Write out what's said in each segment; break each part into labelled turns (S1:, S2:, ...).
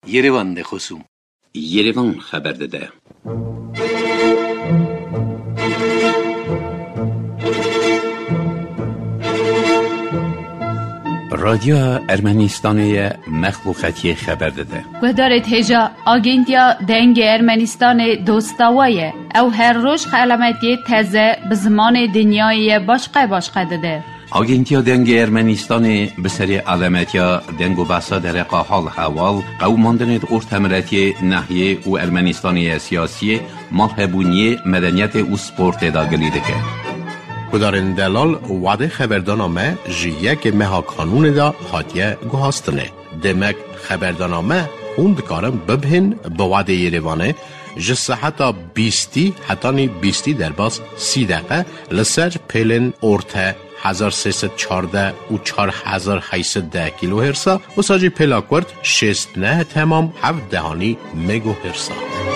S1: Yerevan de خصوم
S2: Yerevan خبر داده. رادیو ارمنستان مخلوقاتی خبر داده.
S3: گذارت هجا آگنتیا دنگ ارمنستان دوستاویه او هر روز علامتی تازه به زمان دنیای باشقه داده.
S2: آگنتیا دنگ ارمنستان به سری علامتیا دنگ و بحثا در حال حوال قوماندن ارتمرتی ناحیه و ارمنستانی سیاسی مالهبونی مدنیت و سپورت داگلیده که
S4: کدارن دلال وعده خبردانامه جیه مها قانون دا حاتیه گوهاستنه. دمک خبردانامه خوند کارم ببهن به وعده یریوانه جسه حتی 20 در باز 30 دقیقه لسر پیلن ارته 1314 و 4810 کیلو هرسا و ساجی پیلاکورد 69 تمام 7 دهانی مگو هرسا.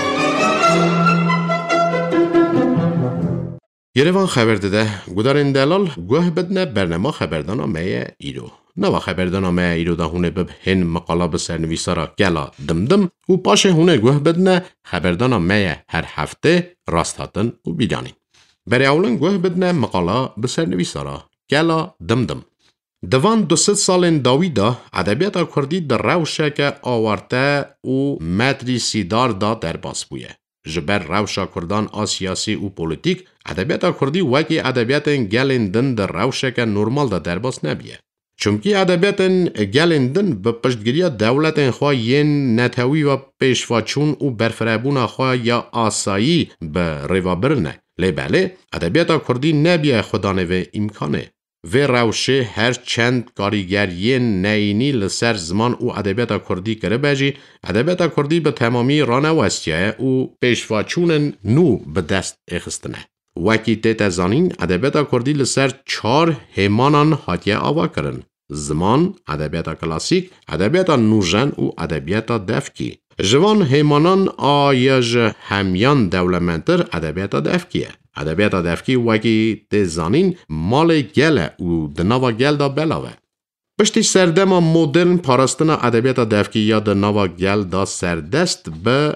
S4: یریوان خبر داده گودارن دلال گوه بدنه برنامه خبردانامه ایرو. نوا خبردانامه ایرو دا هونه ببهن مقاله بسرنویسا را گلا دمدم و پاشه هونه گوه بدنه خبردانامه هر هفته راست هاتن و بیدانی. برای اولن گوه بدنه مقاله بسرنویسا را گلا دمدم. دوان 200 سالن داویدا ادبیات کردی در روشه که آورده و مدرسی دار دا در باس بویه. جبر روشا کردان آسیاسی و پولیتیک ادبیات کردی وکی ادبیات گلندن در روشه که نرمال دا در باس نبیه. چونکی ادبیات گلندن به پشتگیری دولت خواه ین نتوی و پیشواچون و برفرابون خواه یا آسایی به روا برنه. لیباله ادبیات کردی نبیه خدانه و امکانه. و روشه هر چند کاریگری نینی لسر زمان و ادبیات کردی کرده بجی ادبیات کردی به تمامی رانوستیه و پیشواچون نو به دست اخستنه. وکی تیت زانین ادبیات کردی لسر 4 هیمانان حاتیه آوا کرن. زمان، ادبیات کلاسیک، ادبیات نوژن و ادبیات دفکی. جوان هیمانان آیج همیان دولمنتر ادبیات دفکیه. ادبیات دفکی وکی تزانین مال گله و دناوا گل دا بلاوه. پشتی سردما مدرن پاراستنا ادبیات دفکی یا دناوا گل دا سردست به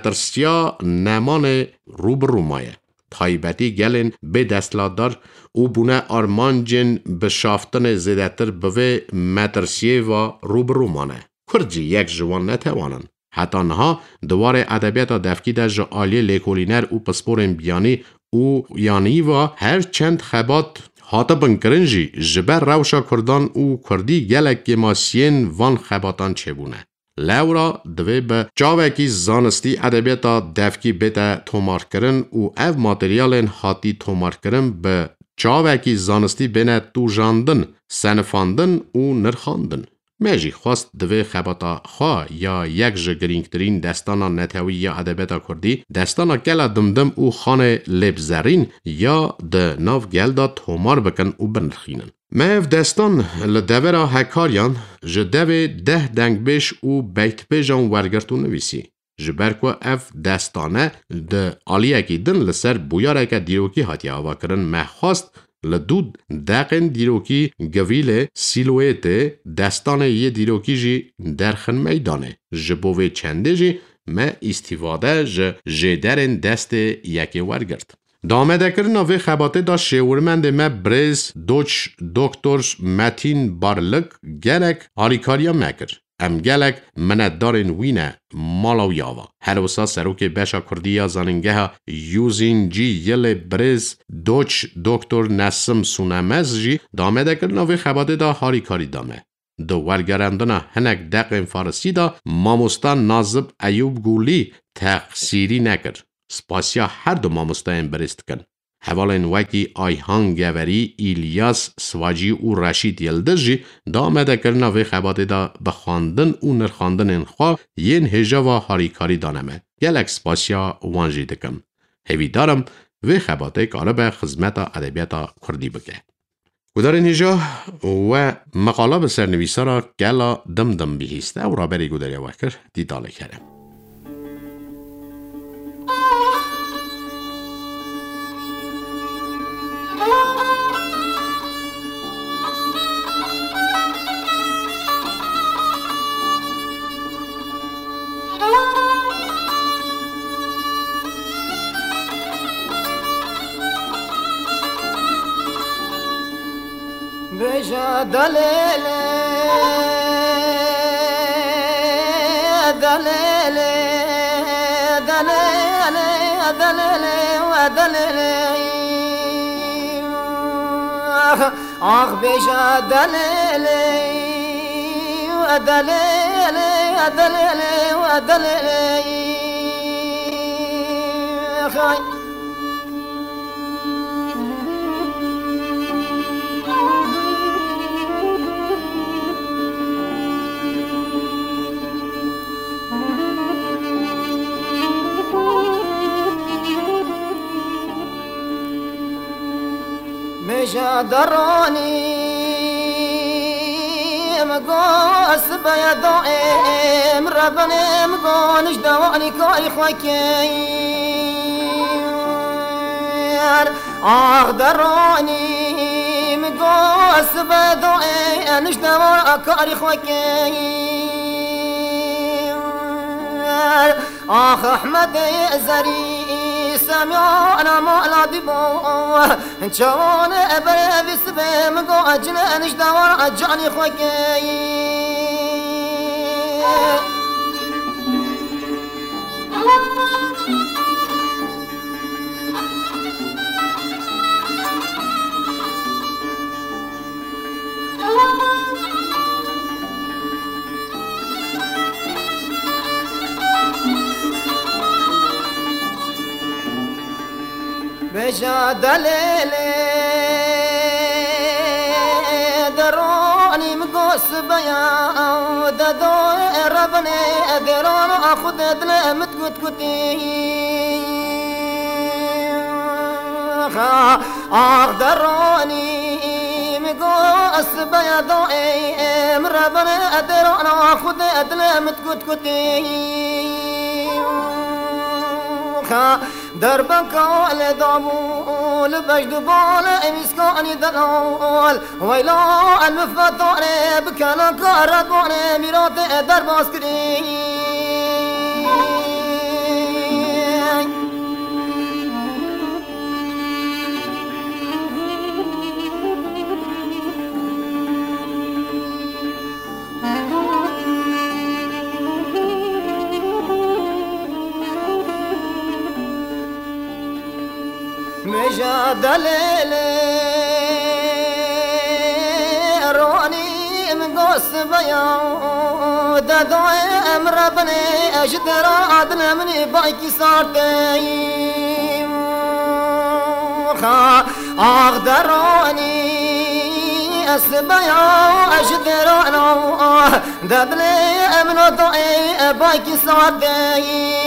S4: مترسیا نمان روبرومایه. تایبتی گلن به دستلادار او بونه آرمانجن به شافتن زیدتر به مترسیه و روبرومانه. کرجی یک جوان نتوانن. حتی نها دوار ادبیات دفکی در جعالی لیکولینر و پسپورن بیانی او یانی و هر چند خبات حاطه بنکرنجی جبر روشا کردان او کردی گلک ماسین وان خباتان چه بونه. لورا دوی به جاوکی زانستی ادبیات دفکی بیتا تومار کرن او او ماتریالن حاطی تومار کرن به جاوکی زانستی بینه تو جاندن، سنفاندن و نرخاندن. میجی خواست دوی خباتا خواه یا یک جگرینگترین دستانا نتوی یا ادبیات کردی دستانا گل دمدم او خانه لبزرین یا ده ناف گل دا تومار بکن او بنرخینن. میف دستان لدویرا هکاریان جدوی 10 دنگ بیش او بیت بیجان ورگرتو نویسی. جبرکو اف دستانه ده آلیه کی دن لسر بویاره که دیروکی حتی آوا کرن محخواست لدود دقن دیروکی گویل سیلویت دستانه یه دیروکی جی درخن میدانه. جبوه چنده جی ما استفاده جدرن دست یکی ورگرد. دامده کرنا و خباته دا شورمند ما برز دوچ دکترش متین بارلک گلک آریکاریا مکر. ام گلک منت دارن وینه مالاویاوا. هر وسا سروک بشا کردیا زننگه ها یوزین جی یل برز دوچ دکتر نسم سونمز جی دامده کرنا و خباته دا هاریکاری دامه. دو ورگرندنا هنک دقن فارسی دا ماموستان نازب ایوب گولی تقصیری نکر. سپاسیا هر دو ماموستان برست کن. حوالین وکی آیهان گوری ایلیاس سواجی و رشید یلدرجی دامده کرنا و خباته دا بخواندن و نرخاندن انخوا ین هجا و هاریکاری دانمه. گلک سپاسیا وانجی دکم. هوی دارم و خباته کاره به خدمت ادبیات کردی بکه. گودارن هجا و مقاله به سرنویسا را گلا دمدم بیهیسته و را بری گوداری وکر دیداله کرم.
S1: دليلي دليلي دليلي دليلي ودليلي آخ بيشا دليلي ودليلي ودليلي ودليلي خاي مشا دراني مقاس بيدائم ربني مقانش دواني كاي خاكير آخ دراني مقاس بيدائم نش دواني كاي خاكير آخ أحمد زري سامع أنا ما دبوا انشون أبرة بسبب مقو أجنا نجدوا أجاني خوكي بشا دليلي دروني مقوس بيا ددو ربني درون أخذ دل متكتكتي آخ دروني مقوس بيا دوئي ربني درون أخذ دل متكتكتي دربك على دابول بجد بال مسكاني دلال ويلا المفتار بكنا كاربون ميرات درباس كري مشا دليلي روني مقوس بيا ددو امربني اشدر عدنا مني بايكي صارتي آخ دروني اسبيا اشدر انا ددلي امنو دوئي بايكي صارتي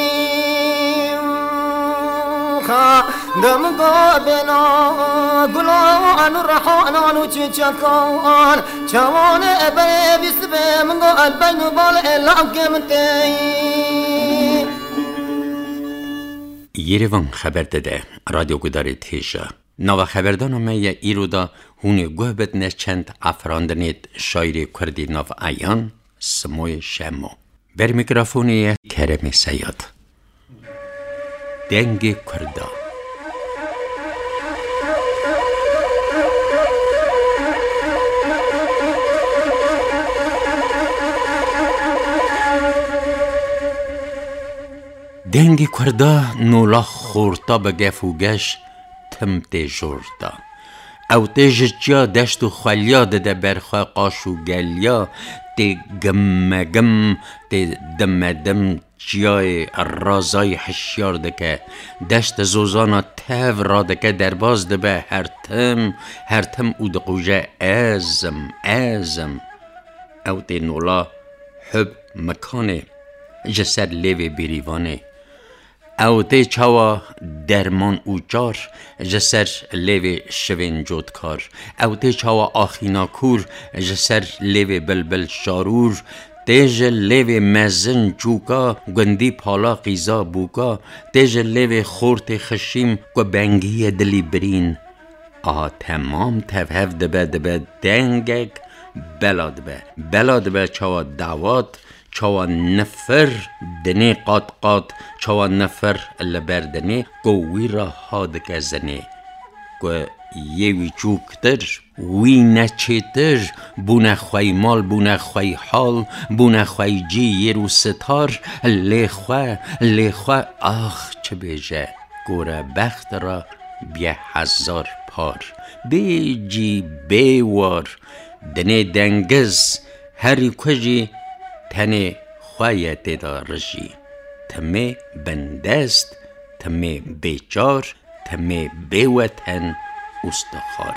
S1: دم قابنا قلوا أن رحانا نوچچكان چوان ابي بسبه من قال بين بال الام كمتي
S2: یریوان خبر داده رادیو گداری تیجا نوا خبردانامه ایرودا هونه گوه بدنه چند افراندنید شاعری کردی نو ایان سموی شمو بر میکروفونی کرم سیاد دنگ کردا دنگ کردا نولا خورتا بگف و گش تم تی جوردا او تی جتیا دشت و خلیا ده برخوا قاش و گلیا تی گم تی دم دم جای رازای حشیار دکه دشت زوزانا تاو را دکه درباز ده به هر تم او دقوجه ازم او تی نولا حب مکانه جسر لیوی بیریوانه او تی چاوا درمان اوچار جسر لیوی شوین جودکار او تی چاوا آخینا کور جسر لیوی بلبل شارور تیج لیوی مزن جوکا گندی پالا قیزا بوکا تیج لیوی خورت خشیم کو بنگی دلی برین تمام تفهف دبه دنگک بلاد به چاوا دعوات چاوا نفر دنی قات چاوا نفر لبر دنی گوی را هادک زنی
S5: که یوی چوکتر وی نچیتر بونه خوی مال بونه خوی حال بونه خوی جی یرو ستار لیخوه آخ چه بیجه گوره بخت را بیه 1000 پار بیجی بیوار دنه دنگز هری کجی تنه خویت دارجی تمه بندست تمه بیچار تمه بیوتن استخار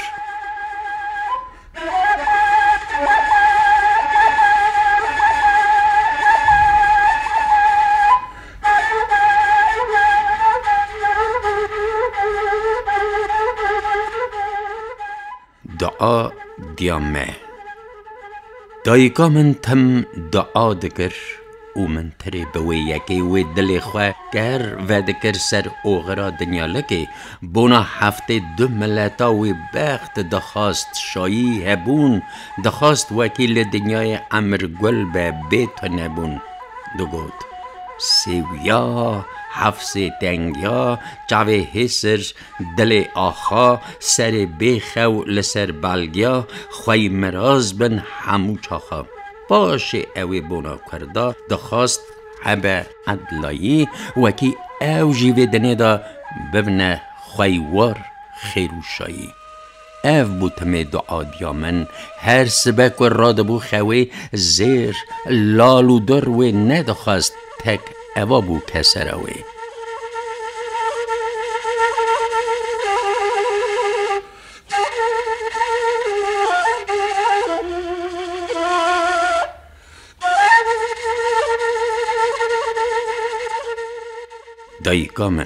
S5: دعا دیامه دایگا من تم دعا دگر او من تری بوی یکی و دل خواه گر و دگر سر اوغرا دنیا لگی بونا هفته 2 ملتا و بخت دخواست شایی هبون دخواست وکیل دنیای امر گل به بیت نبون دو گود سویا حفظ دنگیا جاوه حسر دل آخا سر بیخو لسر بلگیا خوی مراز بن همو چاخا باشه اوی بونا کردا دخواست حبه عدلایی وکی او جیوه دنه دا ببنه خویوار خیروشایی او بوتمه دعا دیامن هر سبک و رادبو خوی زیر لالو در و ندخواست تک اوا بو کسروی دایگا من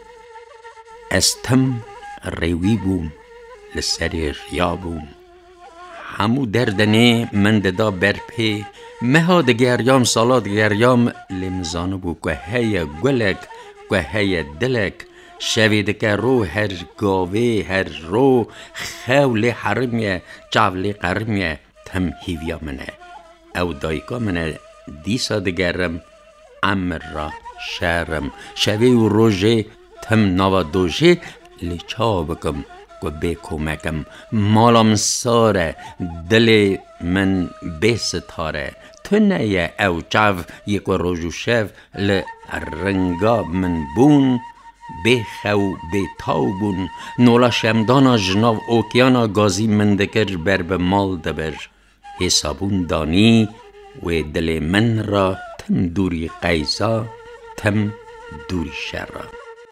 S5: استم روی بوم لسر ریا بوم همو دردنه من ددا برپی مها دگریام سالا دگریام لمزانو بو که هی گلک که هی دلک شوید که رو هر گاوه هر رو خول حرمیه چاولی قرمیه تم هیویا منه او دایگا منه دیسا دگرم امر را شرم شوی و روژه تم نوا دوژه لیچا بکم و بی کمکم مالام ساره دل من بی ستاره تو نیه او چاو یک و روژو شو لرنگا من بون بی خو بی تاو بون نولا شمدانا جناو اوکیانا گازی من دکر بر به مال دبر حسابون دانی و دل من را تم دوری قیزا تم دوری شر را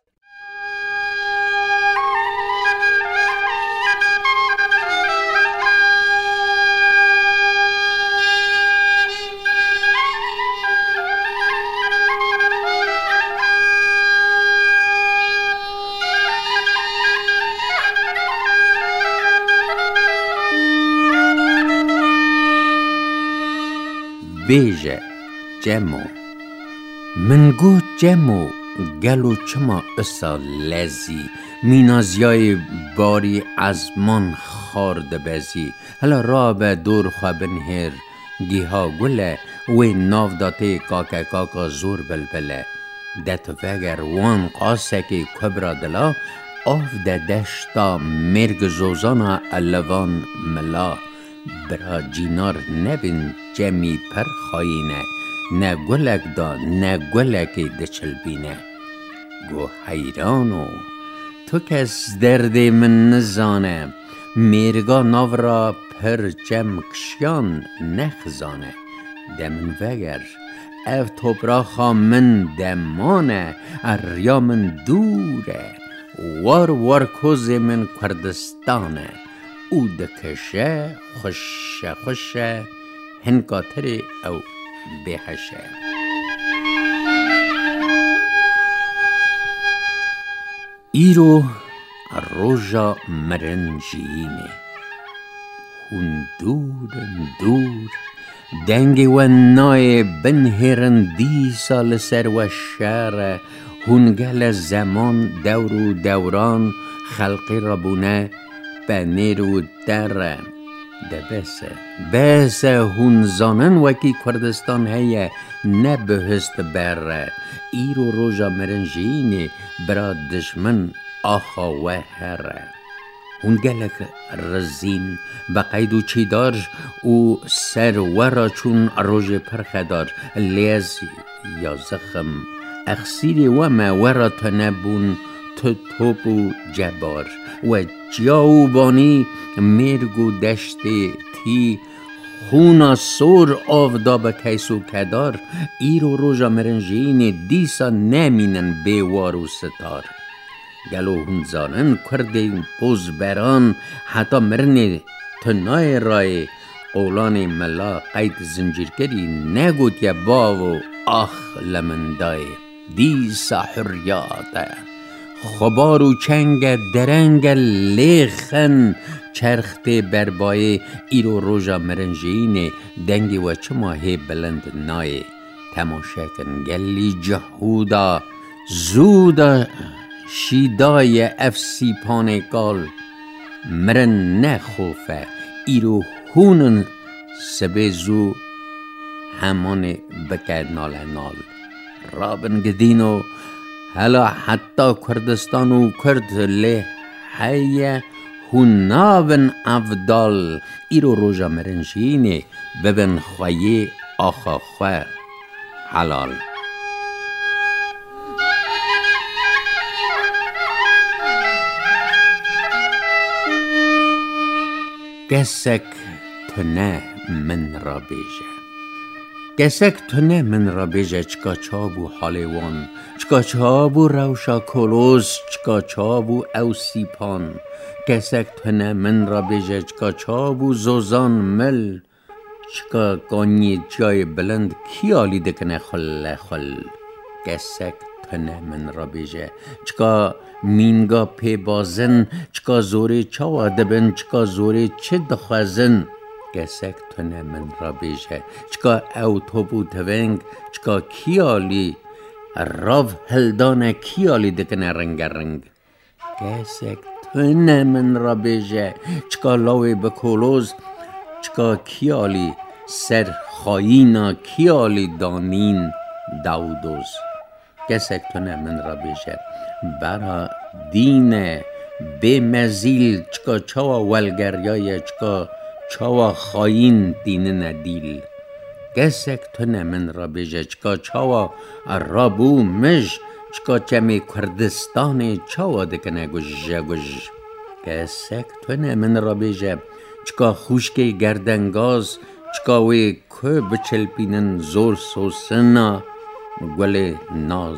S5: بیجه جمو من گو جمو گلو چما اصا لزی مینازیای باری از من خارد بزی هلا را به دور خواه بنهر گیها گله و ناف داته کاکا کاکا زور بلبله دت وگر وان قاسه که کبرا دلا آف ده دشتا مرگ زوزانا الوان ملا برا جینار نبین جمی پر خواهینه نه گلک دا نه گلک دچل بینه گو حیرانو تو کس درد من نزانه میرگا ناو را پر جم کشیان نخزانه دمن وگر او توبراخا من دمانه اریا من دوره وار کوز من کردستانه او دکشه خوشه هنگاتری او بهشه ایرو روژا مرنجینه هون دور دنگ و نای بنهرن دیسا لسر و شهر هون گل زمان دور و دوران خلقی ربونه بنیر و در ده بسه هون زانن وکی کردستان هیه نبهست بره ایرو روژا مرنجینه برا دشمن آخا و هره اون گلک رزین با قید و چیدار و سر ورا چون روژ پرخدار لیز یا زخم اخسیری و ما ورا تنبون توپ و جبار و جاو بانی مرگ و دشت تی خونا سور آفدا به کیسو کدار ایرو روژا مرنجین دیسا نمینن بیوار و ستار گلو هنزانن کرده پوز بران حتی مرن تنای رای قولان ملا قید زنجیرگری نگود یا باو آخ لمندای دیسا حریاته خبار و چنگ درنگ لیخن چرخته بربای ایرو روژا مرنجین دنگی و چه ماهی بلند نای تماشاکن گلی جهودا زودا شیدای افسی پانگال مرن نخوفه ایرو هونن سبزو همان بکر نال نال رابن گدینو هلا حتی کردستان و کرد له حیه هونابن افدال ایرو روژا مرنجینه ببن خواهی آخا خواه حلال گسک تنه من را بیجه گسک تنه من را بیجه چکا چابو حالیوان چکا چابو روشا کلوز چکا چابو او سیپان گسک تنه من را بیجه چکا چابو زوزان مل چکا گانی جای بلند کیالی دکنه خل خل گسک تنه من را بیجه چکا مینگا پی بازن چکا زوری چاوا دبن چکا زوری چه دخوازن گسک تنه من را بیجه چکا او توبو تونگ چکا کیالی راف هلدانه کیالی دکنه رنگ رنگ گسک تنه من را بیجه چکا لاوی بکولوز چکا کیالی سر خایینا کیالی دانین داودوز گسک تنه من را بیجه برا دین به مزیل چکا چاوا ولگریای چکا چاوا خاین دین ندیل گسک تنه من را بیجه چکا چاوا رابو مج چکا چمی کردستان چاوا دکنه گوش گوش گسک تنه من را بیجه چکا خوشکی گردنگاز چکا وی که بچلپینن زور سوسنا گل ناز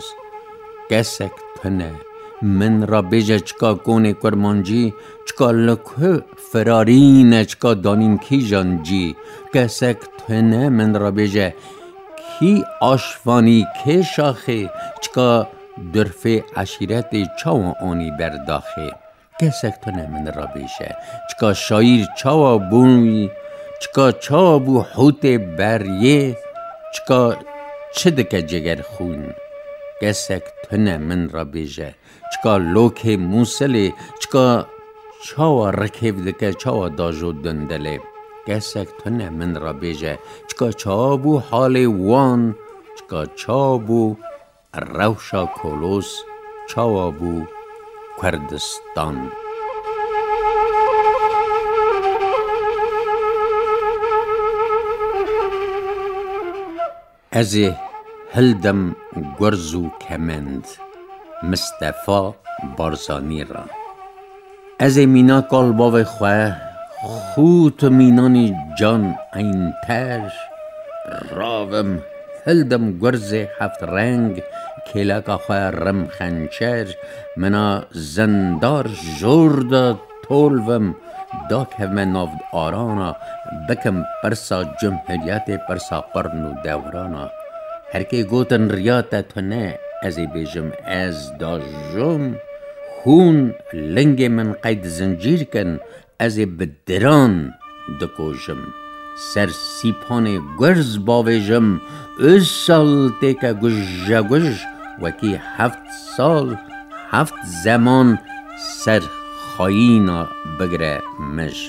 S5: گسک تنه من را بیجه چکا کونه کرمانجی چکا لکه فرارین چکا دانین کی جانجی گسک تنه من را بیجه کی آشفانی که شاخه چکا درف عشیرت چاوا آنی برداخه گسک تنه من را بیجه چکا شایر چاوا بوی چکا چاوا بو حوت بریه چکا چدک جگر خون گسک تنه من را بیجه چکا لوک موسلی چکا چاوا رکیب دکه چاوا داجو دندله گسک تنه من را بیجه چکا چابو حال وان چکا چابو روشا کولوس چاوا بو کردستان از هلدم گرزو کمند مصطفی بارزانی را از مینا قلباو خواه خود مینانی جان این تر راوم هلدم گرز هفت رنگ کلک خواه رم خنچر منا زندار جورد طولوم دا که من نافد آرانا بکم پرسا جمهوریت پرسا قرن و دورانا هرکی گوتن ریاتا تنه ازی بیجم از داجم هون لنگ من قید زنجیر کن ازی بدران دکوشم سر سیپان گرز باویجم از سال تیکا گوش گوش وکی 7 سال 7 زمان سر خایینا بگره مش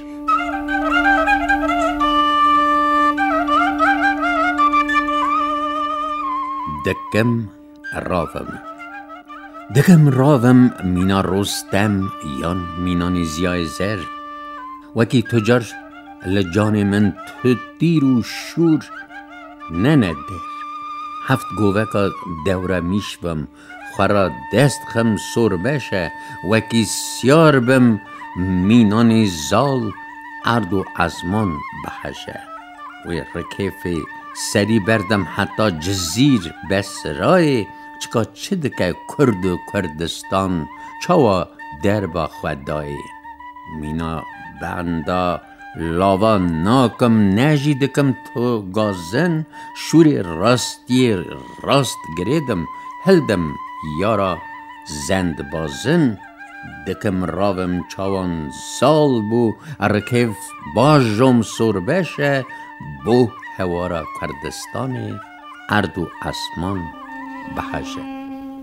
S5: دکم رافم دکم راوم مینا رستم یان مینا نیزیای زر وکی تجار لجان من تو دیر و شور ننده هفت گووکا دوره میشوم خورا دست خم سور بشه وکی سیار بم مینان زال ارد و ازمان بحشه و رکیف سری بردم حتی جزیر بسرای چکا چه دکه کرد و کردستان چاوا در با خودای مینا بندا لاوا ناکم نجی دکم تو گازن شوری راستی راست گریدم هلدم یارا زند بازن دکم راوم چاوان سال بو رکیف باجم سور بشه بو هوارا کردستان ارد و اسمان بحشه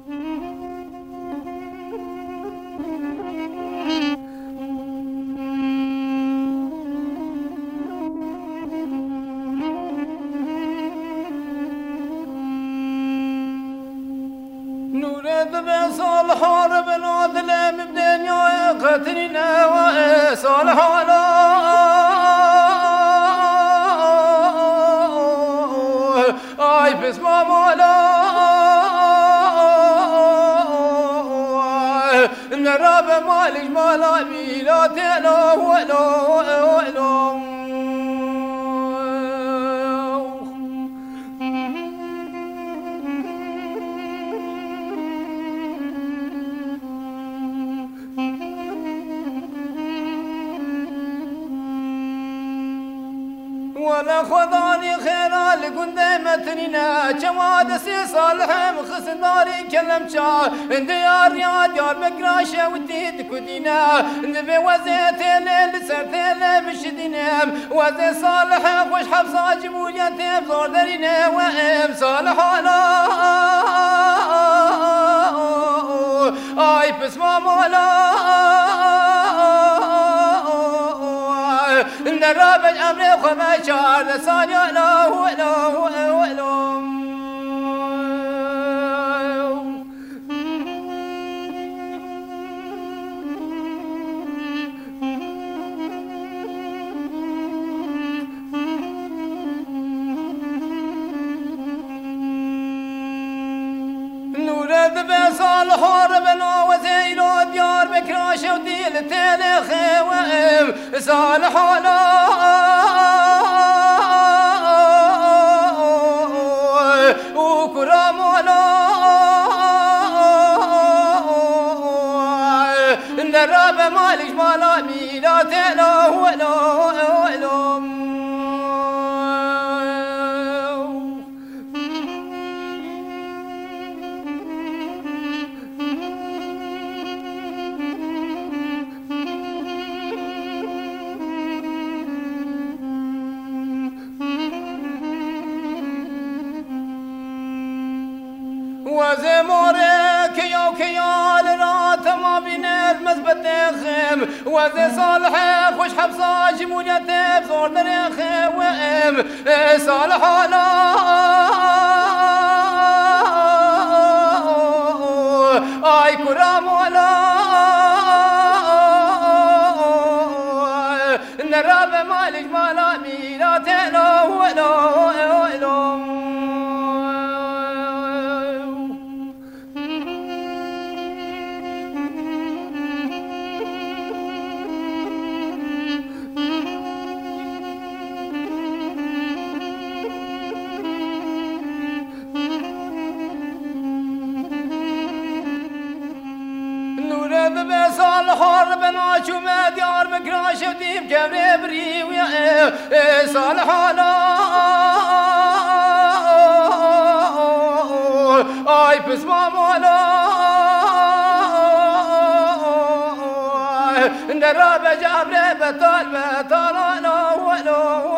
S1: صالحان بناد لم بدنيا قتلنا وصالحان اي بس ما مولا نراب مالج مالا ميلاتنا ولو ولا خذاني خيرا لكن دائمتنينا جواد سي صالح مخصن داري كلم شا ديار يا ديار مقراشة وديد كدينا نبي وزيت الليل سرتين مشدينا وزي صالح وش حفصة جموليا تبزور دارينا وام صالح اي بس ما مولا نراب الأمر خما شعر لسانيا لا ولو نورد بصالح ربنا وزينو ديار بكراش وديل تلخ وام صالح وكرام نراب مالش مالا ميلاتنا ولو وزمورك يا كيال رات ما بين المثبت خيم وزي صالح خوش حبصة جمونية تبزور دريخ وام صالح لا اي كرام ولا نراب مالك مالا ميلاتنا ولو صالح ربنا شو ما ديار مقراش وديب كبري بري ويا صالح لا اي بس ما مولا نراب جابري بطال لا ولو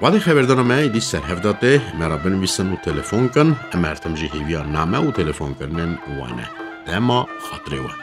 S4: وقتی خبردار ما ایدی سر هفداته مرا بنویسن و تلفن کن امرتم جی هیویا نامه و تلفن کنن وانه دما خاطره وان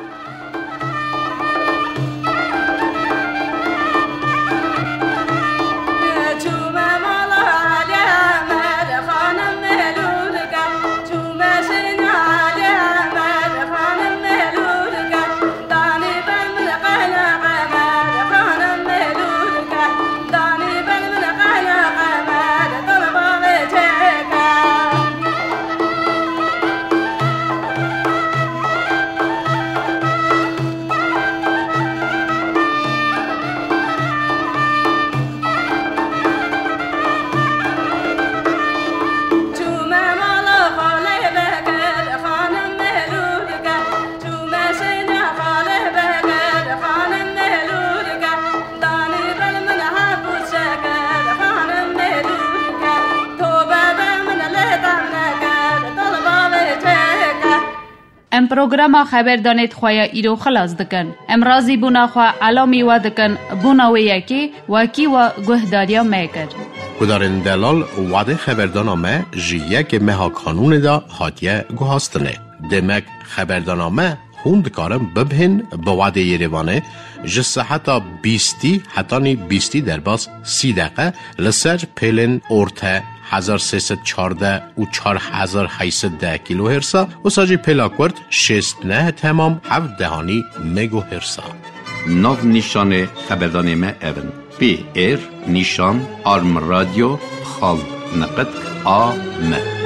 S3: ام پروگرام خبر دانید خواه ایرو خلاص دکن. ام رازی بونا خواه علامی و دکن بونا و یکی وکی و گهداریا میکر.
S4: گدارن دلال وعده خبردانامه جیه که مها کانون دا حادیه گوهاستنه. دمک خبردانامه هوند کارم ببهن به وعده یریوانه جسه حتی 20 در باز 30 دقیقه لسر پیلن ارته 1314 و 4810 کیلو هرسا و ساجی پلاکورد 69 تمام 7 دهانی مگو هرسا.
S2: ناو نیشان خبردان ما اون پی ایر نیشان آرم رادیو خال نقد آ م